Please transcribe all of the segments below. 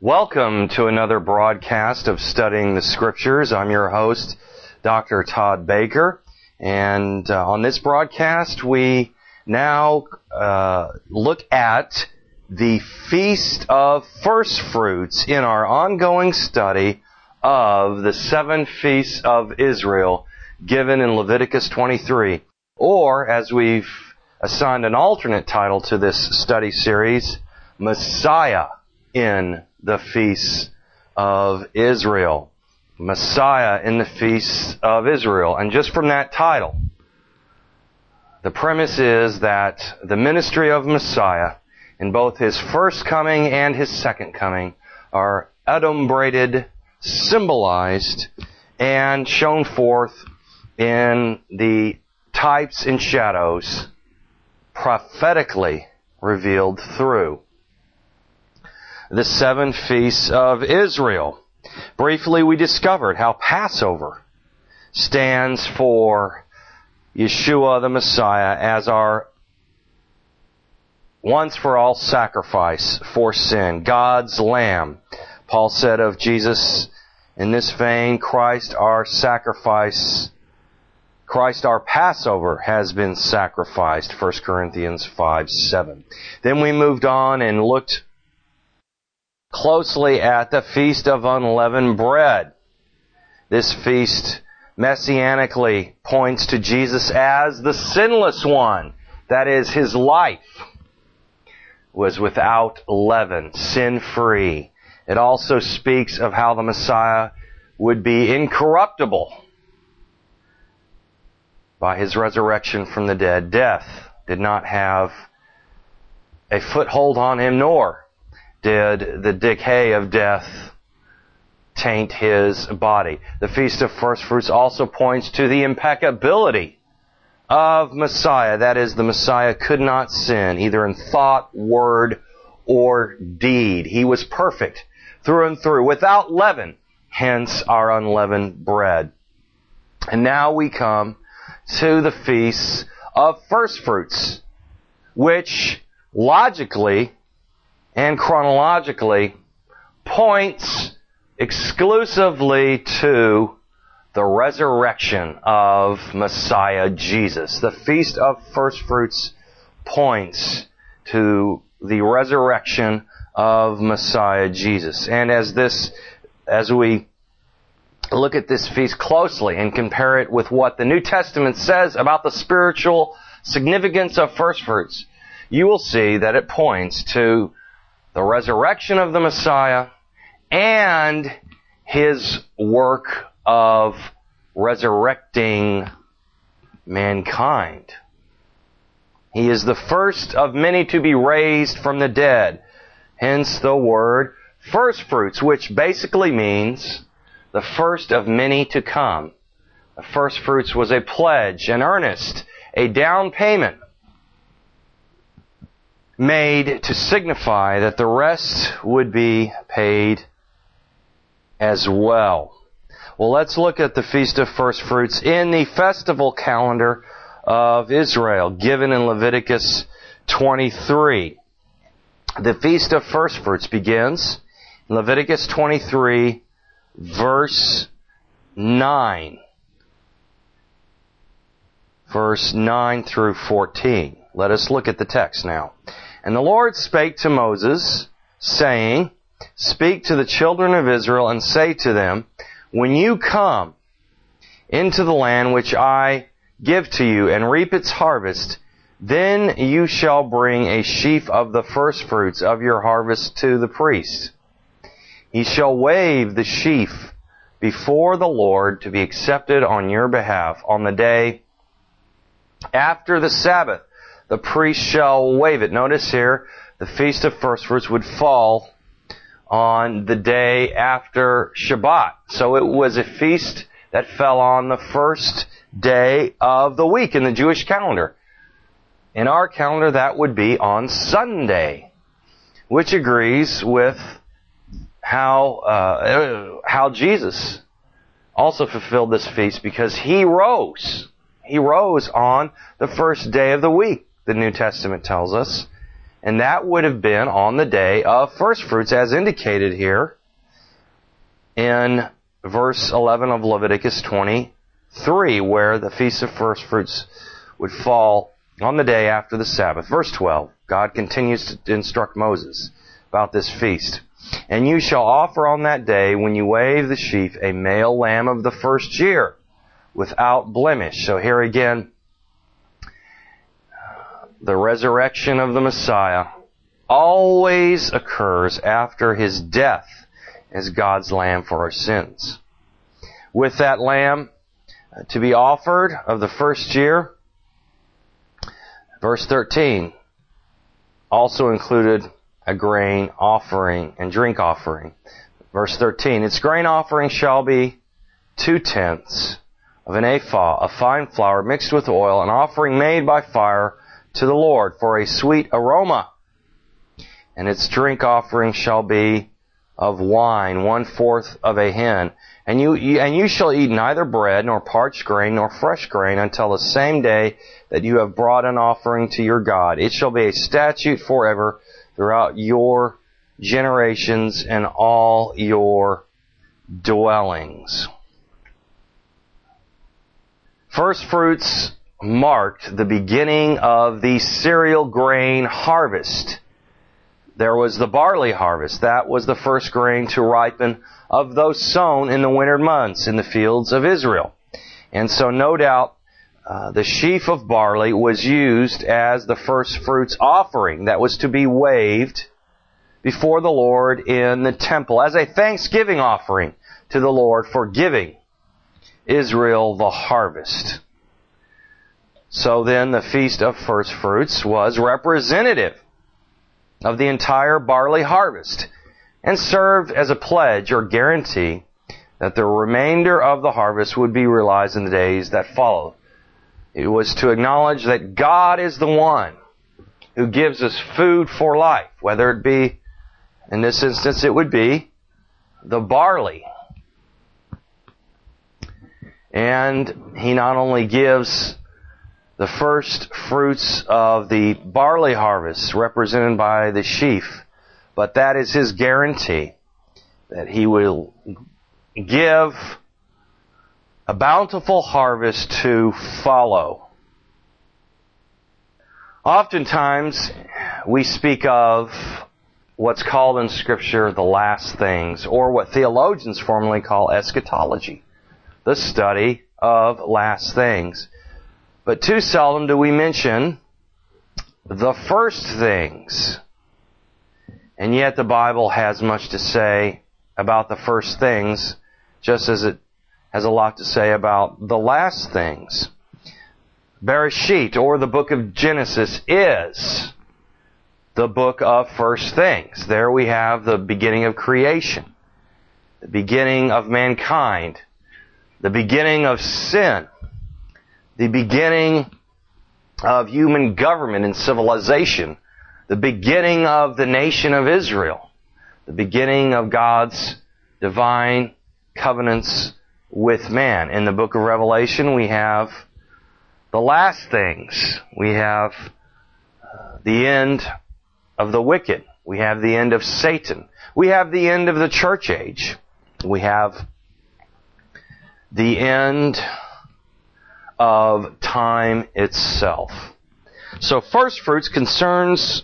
Welcome to another broadcast of Studying the Scriptures. I'm your host, Dr. Todd Baker, and on this broadcast we now look at the Feast of First Fruits in our ongoing study of the 7 Feasts of Israel given in Leviticus 23, or as we've assigned an alternate title to this study series, Messiah in the Feasts of Israel. Messiah in the Feasts of Israel. And just from that title, the premise is that the ministry of Messiah in both His first coming and His second coming are adumbrated, symbolized, and shown forth in the types and shadows prophetically revealed through the 7 Feasts of Israel. Briefly, we discovered how Passover stands for Yeshua the Messiah as our once-for-all sacrifice for sin, God's Lamb. Paul said of Jesus in this vein, Christ our sacrifice, Christ our Passover has been sacrificed, 1 Corinthians 5:7. Then we moved on and looked closely at the Feast of Unleavened Bread. This feast messianically points to Jesus as the sinless one. That is, His life was without leaven, sin-free. It also speaks of how the Messiah would be incorruptible by His resurrection from the dead. Death did not have a foothold on Him, nor did the decay of death taint His body. The Feast of First Fruits also points to the impeccability of Messiah. That is, the Messiah could not sin, either in thought, word, or deed. He was perfect through and through, without leaven, hence our unleavened bread. And now we come to the Feasts of First Fruits, which logically and chronologically points exclusively to the resurrection of Messiah Jesus. The Feast of First Fruits points to the resurrection of Messiah Jesus. And as we look at this feast closely and compare it with what the New Testament says about the spiritual significance of first fruits, you will see that it points to the resurrection of the Messiah and His work of resurrecting mankind. He is the first of many to be raised from the dead. Hence the word first fruits, which basically means the first of many to come. The first fruits was a pledge, an earnest, a down payment made to signify that the rest would be paid as well. Well, let's look at the Feast of First Fruits in the festival calendar of Israel, given in Leviticus 23. The Feast of First Fruits begins in Leviticus 23, verse 9. Verse 9 through 14. Let us look at the text now. And the Lord spake to Moses, saying, Speak to the children of Israel, and say to them, When you come into the land which I give to you, and reap its harvest, then you shall bring a sheaf of the firstfruits of your harvest to the priest. He shall wave the sheaf before the Lord to be accepted on your behalf. On the day after the Sabbath, the priest shall wave it. Notice here, the Feast of First Fruits would fall on the day after Shabbat. So it was a feast that fell on the first day of the week in the Jewish calendar. In our calendar, that would be on Sunday, which agrees with how Jesus also fulfilled this feast, because He rose. He rose on the first day of the week, the New Testament tells us. And that would have been on the day of first fruits, as indicated here in verse 11 of Leviticus 23, where the Feast of First Fruits would fall on the day after the Sabbath. Verse 12, God continues to instruct Moses about this feast. And you shall offer on that day, when you wave the sheaf, a male lamb of the first year, without blemish. So here again, the resurrection of the Messiah always occurs after His death as God's lamb for our sins. With that lamb to be offered of the first year, verse 13 also included a grain offering and drink offering. Verse 13, its grain offering shall be 2/10 of an ephah of fine flour mixed with oil, an offering made by fire to the Lord for a sweet aroma. And its drink offering shall be of wine, 1/4 of a hin. And you shall eat neither bread, nor parched grain, nor fresh grain, until the same day that you have brought an offering to your God. It shall be a statute forever throughout your generations and all your dwellings. First fruits marked the beginning of the cereal grain harvest. There was the barley harvest. That was the first grain to ripen of those sown in the winter months in the fields of Israel. And so no doubt the sheaf of barley was used as the first fruits offering that was to be waved before the Lord in the temple as a thanksgiving offering to the Lord for giving Israel the harvest. So then the Feast of First Fruits was representative of the entire barley harvest and served as a pledge or guarantee that the remainder of the harvest would be realized in the days that followed. It was to acknowledge that God is the one who gives us food for life, whether it be, in this instance, it would be the barley. And He not only gives the first fruits of the barley harvest represented by the sheaf, but that is His guarantee that He will give a bountiful harvest to follow. Oftentimes, we speak of what's called in Scripture the last things, or what theologians formally call eschatology, the study of last things. But too seldom do we mention the first things. And yet the Bible has much to say about the first things, just as it has a lot to say about the last things. Bereshit, or the book of Genesis, is the book of first things. There we have the beginning of creation, the beginning of mankind, the beginning of sin, the beginning of human government and civilization, the beginning of the nation of Israel, the beginning of God's divine covenants with man. In the book of Revelation, we have the last things. We have the end of the wicked. We have the end of Satan. We have the end of the church age. We have the end of time itself. So first fruits concerns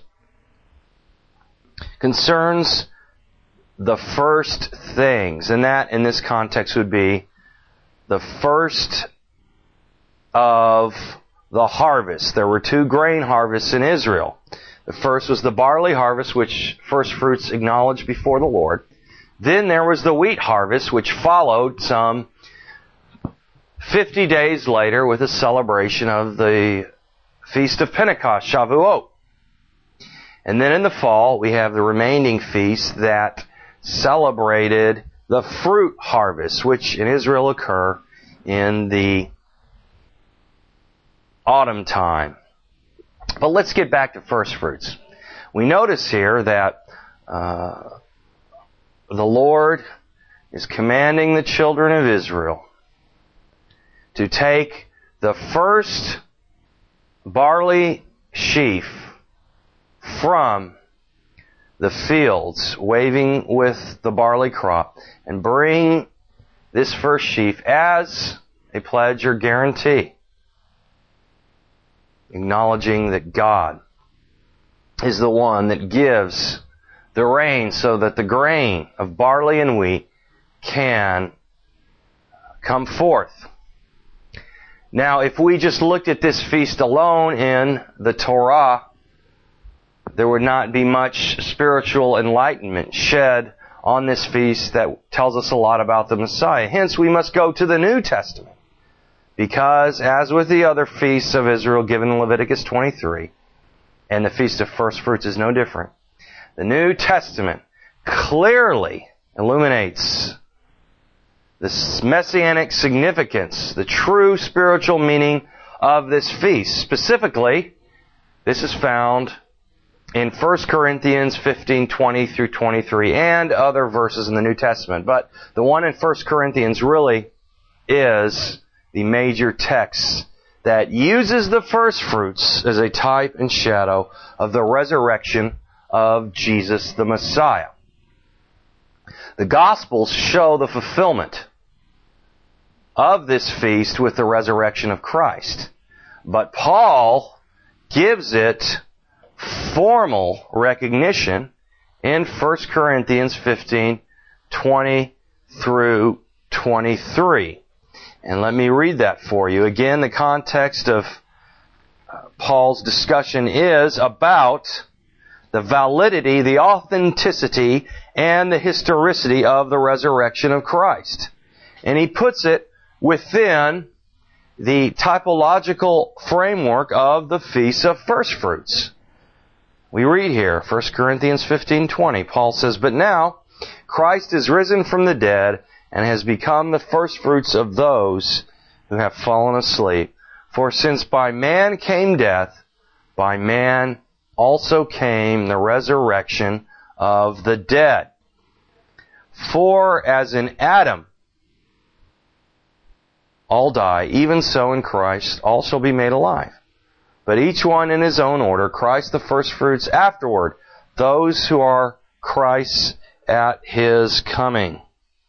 the first things, and that in this context would be the first of the harvest. There were two grain harvests in Israel. The first was the barley harvest, which first fruits acknowledged before the Lord. Then there was the wheat harvest, which followed some 50 days later with a celebration of the Feast of Pentecost, Shavuot. And then in the fall, we have the remaining feasts that celebrated the fruit harvest, which in Israel occur in the autumn time. But let's get back to first fruits. We notice here that the Lord is commanding the children of Israel to take the first barley sheaf from the fields, waving with the barley crop, and bring this first sheaf as a pledge or guarantee, acknowledging that God is the one that gives the rain so that the grain of barley and wheat can come forth. Now, if we just looked at this feast alone in the Torah, there would not be much spiritual enlightenment shed on this feast that tells us a lot about the Messiah. Hence, we must go to the New Testament. Because, as with the other feasts of Israel given in Leviticus 23, and the Feast of First Fruits is no different, the New Testament clearly illuminates the messianic significance, the true spiritual meaning of this feast. Specifically, this is found in 1 Corinthians 15:20 through 23 and other verses in the New Testament. But the one in 1 Corinthians really is the major text that uses the first fruits as a type and shadow of the resurrection of Jesus the Messiah. The Gospels show the fulfillment of this feast with the resurrection of Christ. But Paul gives it formal recognition in 1 Corinthians 15:20 through 23. And let me read that for you. Again, the context of Paul's discussion is about the validity, the authenticity, and the historicity of the resurrection of Christ. And he puts it within the typological framework of the Feast of First Fruits. We read here, 1 Corinthians 15:20, Paul says, "But now Christ is risen from the dead and has become the first fruits of those who have fallen asleep. For since by man came death, by man also came the resurrection of the dead. For as in Adam all die, even so in Christ all shall be made alive. But each one in his own order, Christ the first fruits, afterward those who are Christ's at his coming."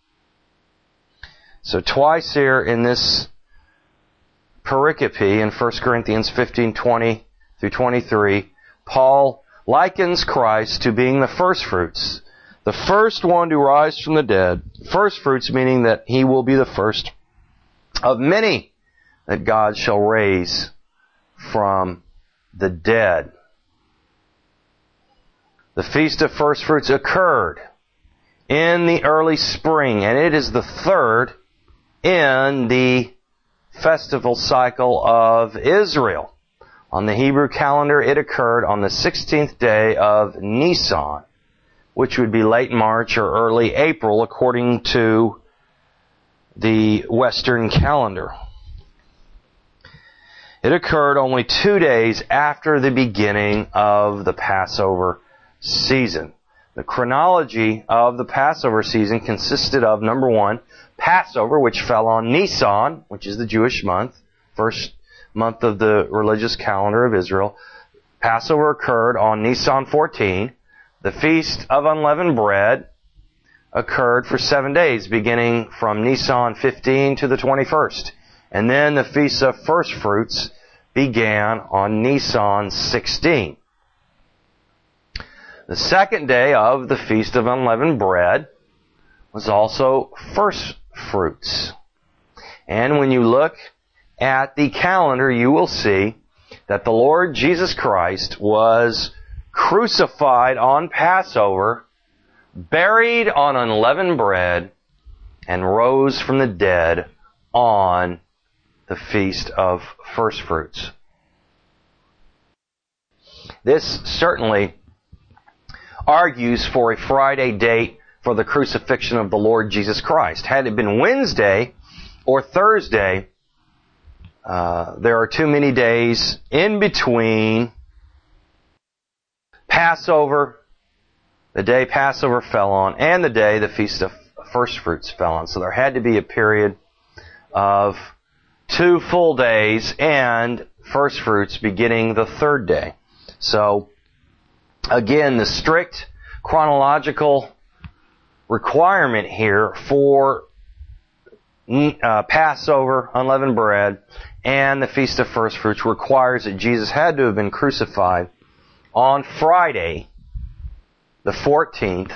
So twice here in this pericope in 1 Corinthians 15:20 through 23, Paul likens Christ to being the first fruits, the first one to rise from the dead. First fruits meaning that he will be the first of many that God shall raise from the dead. The Feast of First Fruits occurred in the early spring, and it is the third in the festival cycle of Israel. On the Hebrew calendar, it occurred on the 16th day of Nisan, which would be late March or early April according to the Western calendar. It occurred only 2 days after the beginning of the Passover season. The chronology of the Passover season consisted of, number one, Passover, which fell on Nisan, which is the Jewish month, first month of the religious calendar of Israel. Passover occurred on Nisan 14. The Feast of Unleavened Bread occurred for 7 days, beginning from Nisan 15 to the 21st. And then the Feast of First Fruits began on Nisan 16. The second day of the Feast of Unleavened Bread was also First Fruits. And when you look at the calendar, you will see that the Lord Jesus Christ was crucified on Passover, buried on unleavened bread, and rose from the dead on the Feast of First Fruits. This certainly argues for a Friday date for the crucifixion of the Lord Jesus Christ. Had it been Wednesday or Thursday, there are too many days in between Passover, the day Passover fell on, and the day the Feast of First Fruits fell on. So there had to be a period of 2 full days and First Fruits beginning the third day. So Again, the strict chronological requirement here for Passover, unleavened bread, and the Feast of First Fruits requires that Jesus had to have been crucified on Friday, the 14th,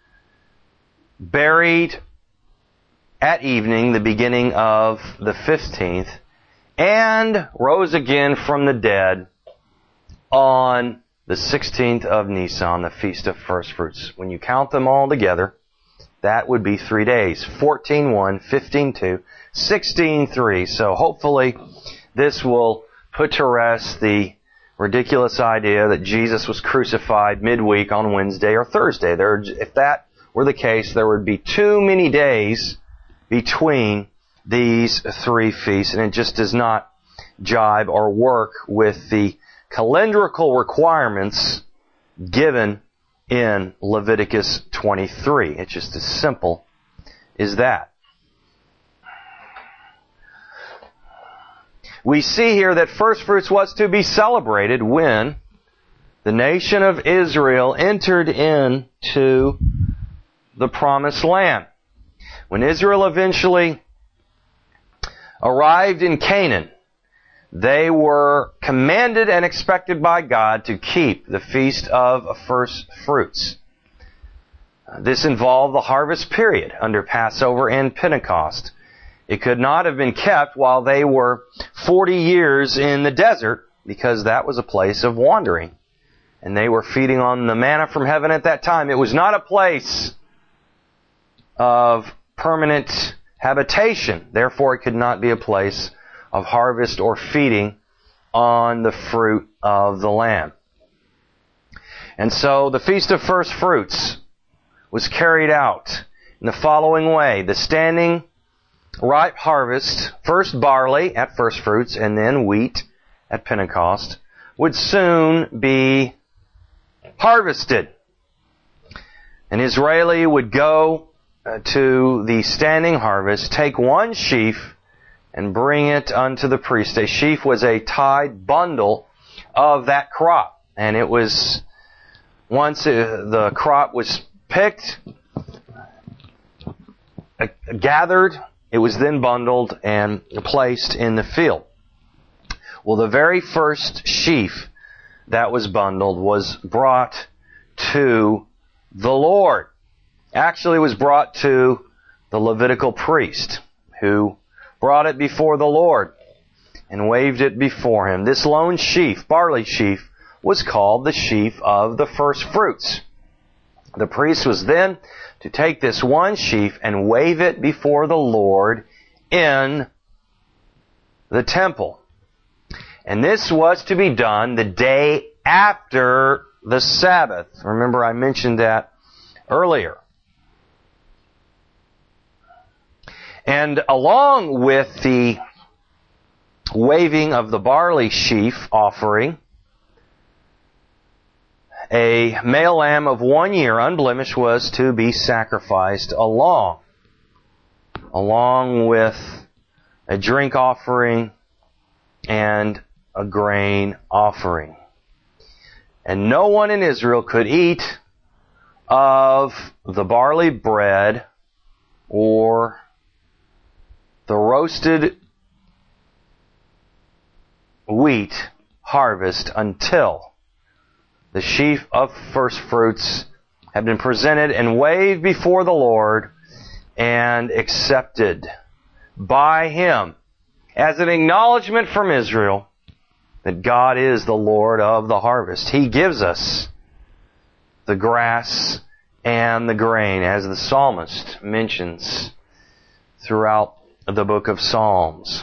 buried at evening, the beginning of the 15th, and rose again from the dead on the 16th of Nisan, the Feast of First Fruits. When you count them all together, that would be 3 days. 14-1, 15-2, 16-3. So hopefully this will put to rest the ridiculous idea that Jesus was crucified midweek on Wednesday or Thursday. If that were the case, there would be too many days between these three feasts, and it just does not jibe or work with the calendrical requirements given in Leviticus 23. It's just as simple as that. We see here that first fruits was to be celebrated when the nation of Israel entered into the promised land. When Israel eventually arrived in Canaan, they were commanded and expected by God to keep the Feast of First Fruits. This involved the harvest period under Passover and Pentecost. It could not have been kept while they were 40 years in the desert, because that was a place of wandering. And they were feeding on the manna from heaven at that time. It was not a place of permanent habitation. Therefore, it could not be a place of harvest or feeding on the fruit of the land. And so the Feast of First Fruits was carried out in the following way. The standing ripe harvest, first barley at First Fruits and then wheat at Pentecost, would soon be harvested. An Israeli would go to the standing harvest, take one sheaf, and bring it unto the priest. A sheaf was a tied bundle of that crop. And it was, once the crop was picked, gathered, it was then bundled and placed in the field. Well, the very first sheaf that was bundled was brought to the Lord. Actually, it was brought to the Levitical priest, who brought it before the Lord and waved it before him. This lone sheaf, barley sheaf, was called the sheaf of the first fruits. The priest was then to take this one sheaf and wave it before the Lord in the temple. And this was to be done the day after the Sabbath. Remember, I mentioned that earlier. And along with the waving of the barley sheaf offering, a male lamb of 1 year, unblemished, was to be sacrificed along with a drink offering and a grain offering. And no one in Israel could eat of the barley bread or the roasted wheat harvest until the sheaf of first fruits had been presented and waved before the Lord and accepted by Him as an acknowledgement from Israel that God is the Lord of the harvest. He gives us the grass and the grain, as the psalmist mentions throughout the book of Psalms.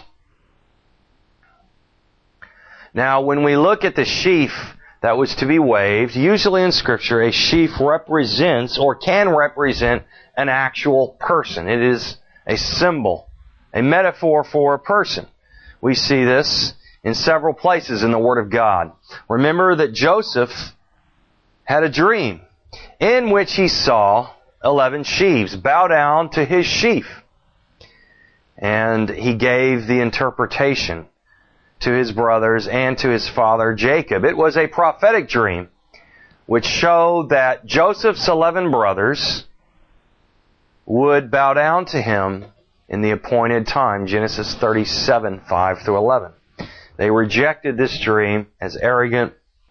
Now, when we look at the sheaf that was to be waved, usually in Scripture, a sheaf represents or can represent an actual person. It is a symbol, a metaphor for a person. We see this in several places in the Word of God. Remember that Joseph had a dream in which he saw 11 sheaves bow down to his sheaf. And he gave the interpretation to his brothers and to his father Jacob. It was a prophetic dream which showed that Joseph's 11 brothers would bow down to him in the appointed time, Genesis 37, 5 through 11. They rejected this dream as arrogant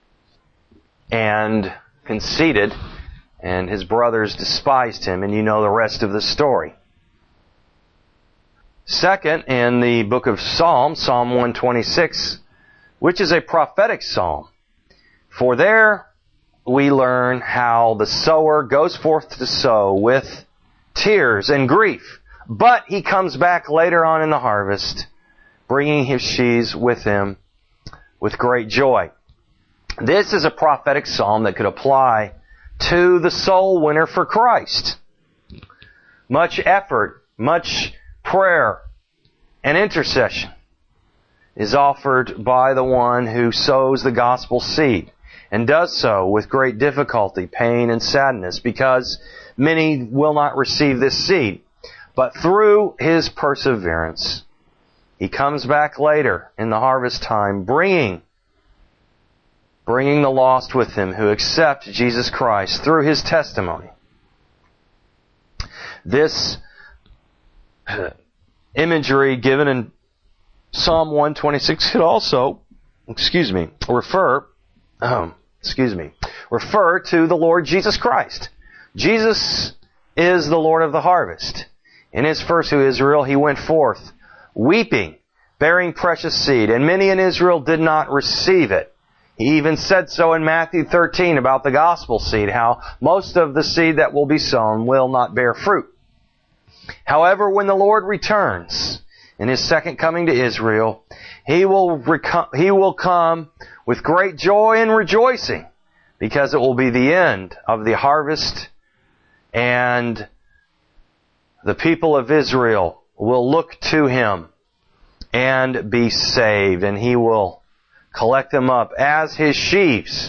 and conceited, and his brothers despised him, and you know the rest of the story. Second, in the book of Psalms, Psalm 126, which is a prophetic psalm, for there we learn how the sower goes forth to sow with tears and grief, but he comes back later on in the harvest, bringing his sheaves with him with great joy. This is a prophetic psalm that could apply to the soul winner for Christ. Much effort, much prayer and intercession is offered by the one who sows the gospel seed, and does so with great difficulty, pain, and sadness, because many will not receive this seed. But through his perseverance, he comes back later in the harvest time, bringing the lost with him who accept Jesus Christ through his testimony. This imagery given in Psalm 126 could also, refer to the Lord Jesus Christ. Jesus is the Lord of the harvest. In his first to Israel, he went forth weeping, bearing precious seed, and many in Israel did not receive it. He even said so in Matthew 13 about the gospel seed, how most of the seed that will be sown will not bear fruit. However, when the Lord returns in his second coming to Israel, he will come with great joy and rejoicing, because it will be the end of the harvest, and the people of Israel will look to him and be saved, and he will collect them up as his sheaves,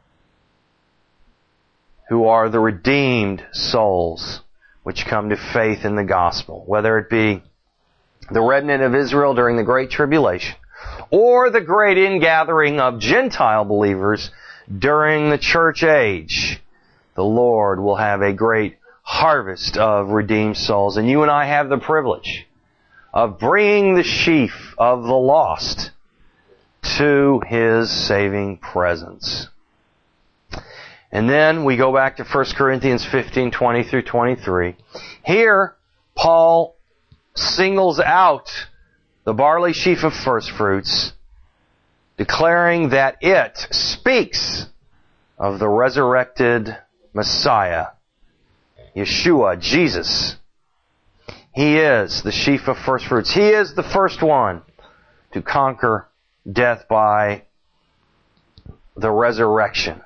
who are the redeemed souls which come to faith in the gospel, whether it be the remnant of Israel during the Great Tribulation, or the great ingathering of Gentile believers during the church age. The Lord will have a great harvest of redeemed souls, and you and I have the privilege of bringing the sheaf of the lost to his saving presence. And then we go back to 1 Corinthians 15, 20 through 23. Here, Paul singles out the barley sheaf of first fruits, declaring that it speaks of the resurrected Messiah, Yeshua, Jesus. He is the sheaf of first fruits. He is the first one to conquer death by the resurrection.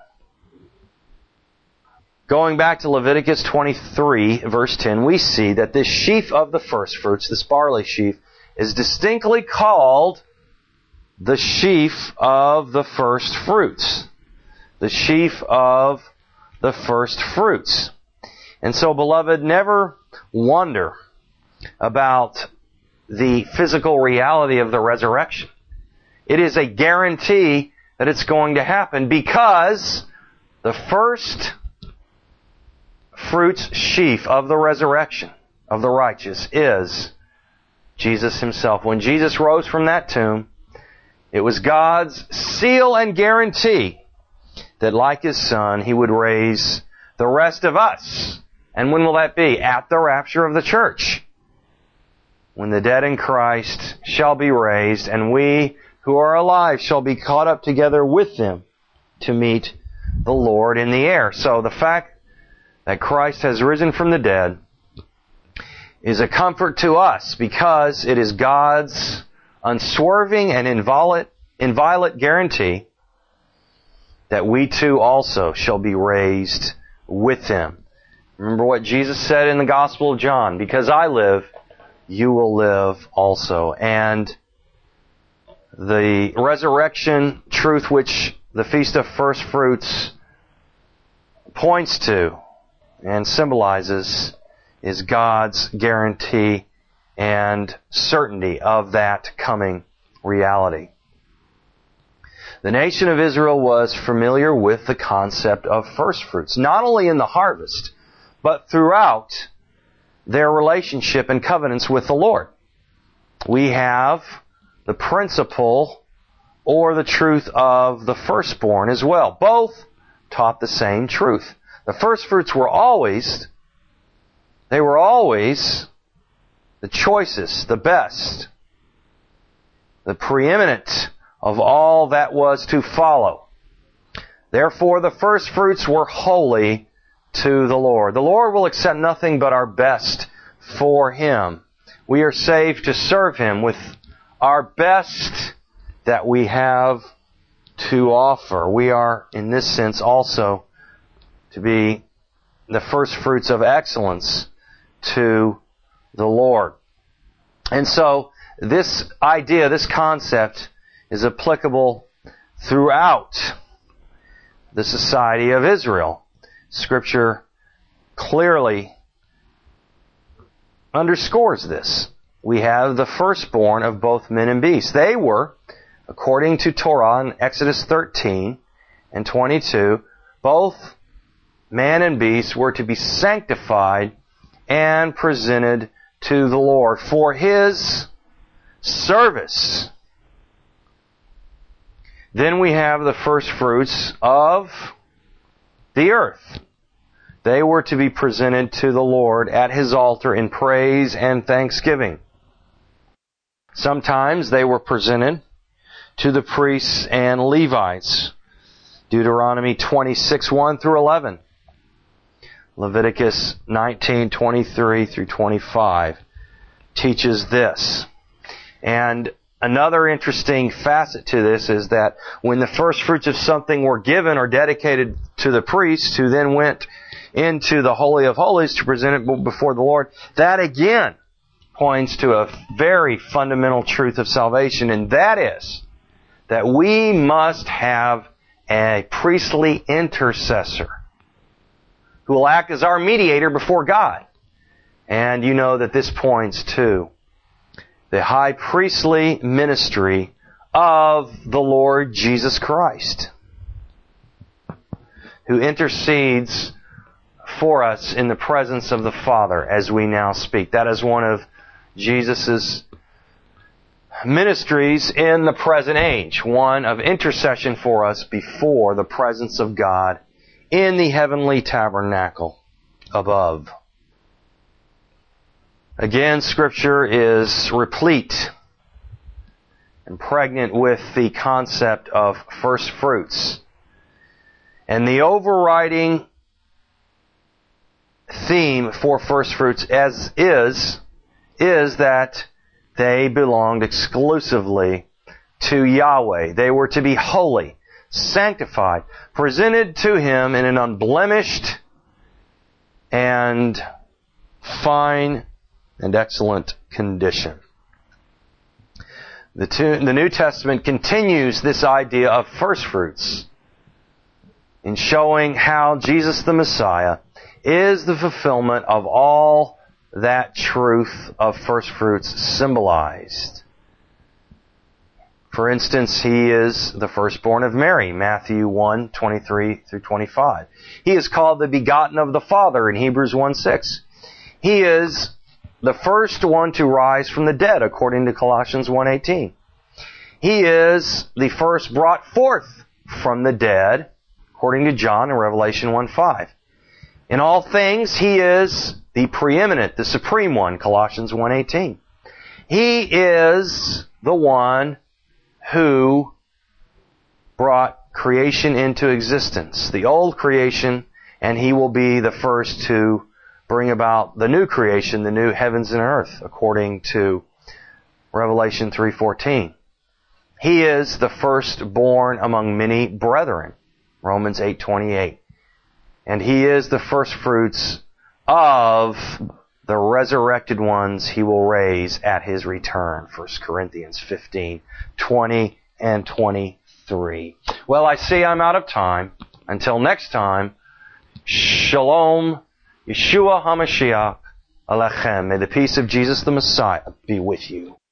Going back to Leviticus 23, verse 10, we see that this sheaf of the first fruits, this barley sheaf, is distinctly called the sheaf of the first fruits. The sheaf of the first fruits. And so, beloved, never wonder about the physical reality of the resurrection. It is a guarantee that it's going to happen, because the first fruits sheaf of the resurrection of the righteous is Jesus himself. When Jesus rose from that tomb, it was God's seal and guarantee that, like his Son, he would raise the rest of us. And when will that be? At the rapture of the church, when the dead in Christ shall be raised, and we who are alive shall be caught up together with them to meet the Lord in the air. So the fact that Christ has risen from the dead is a comfort to us, because it is God's unswerving and inviolate guarantee that we too also shall be raised with him. Remember what Jesus said in the Gospel of John, because I live, you will live also. And the resurrection truth which the Feast of First Fruits points to and symbolizes is God's guarantee and certainty of that coming reality. The nation of Israel was familiar with the concept of first fruits, not only in the harvest, but throughout their relationship and covenants with the Lord. We have the principle or the truth of the firstborn as well. Both taught the same truth. The first fruits were always the choicest, the best, the preeminent of all that was to follow. Therefore, the first fruits were holy to the Lord. The Lord will accept nothing but our best for Him. We are saved to serve Him with our best that we have to offer. We are, in this sense, also to be the first fruits of excellence to the Lord. And so, this idea, this concept, is applicable throughout the society of Israel. Scripture clearly underscores this. We have the firstborn of both men and beasts. They were, according to Torah in Exodus 13 and 22, both man and beast were to be sanctified and presented to the Lord for His service. Then we have the first fruits of the earth. They were to be presented to the Lord at His altar in praise and thanksgiving. Sometimes they were presented to the priests and Levites. Deuteronomy 26:1 through 11. Leviticus 19:23 through 25 teaches this. And another interesting facet to this is that when the first fruits of something were given or dedicated to the priests, who then went into the Holy of Holies to present it before the Lord, that again points to a very fundamental truth of salvation, and that is that we must have a priestly intercessor who will act as our mediator before God. And you know that this points to the high priestly ministry of the Lord Jesus Christ, who intercedes for us in the presence of the Father as we now speak. That is one of Jesus' ministries in the present age, one of intercession for us before the presence of God in the heavenly tabernacle above. Again, Scripture is replete and pregnant with the concept of first fruits. And the overriding theme for first fruits is that they belonged exclusively to Yahweh. They were to be holy, sanctified, presented to Him in an unblemished and fine and excellent condition. The New Testament continues this idea of first fruits in showing how Jesus the Messiah is the fulfillment of all that truth of first fruits symbolized. For instance, He is the firstborn of Mary, Matthew 1:23 through 25. He is called the begotten of the Father in Hebrews 1:6. He is the first one to rise from the dead, according to Colossians 1:18. He is the first brought forth from the dead, according to John in Revelation 1:5. In all things, He is the preeminent, the supreme one, Colossians 1:18. He is the one who brought creation into existence, the old creation, and He will be the first to bring about the new creation, the new heavens and earth, according to Revelation 3:14. He is the firstborn among many brethren, Romans 8:28. And He is the first fruits of the resurrected ones He will raise at His return, 1 Corinthians 15:20 and 23. Well, I see I'm out of time. Until next time, Shalom, Yeshua HaMashiach Alechem. May the peace of Jesus the Messiah be with you.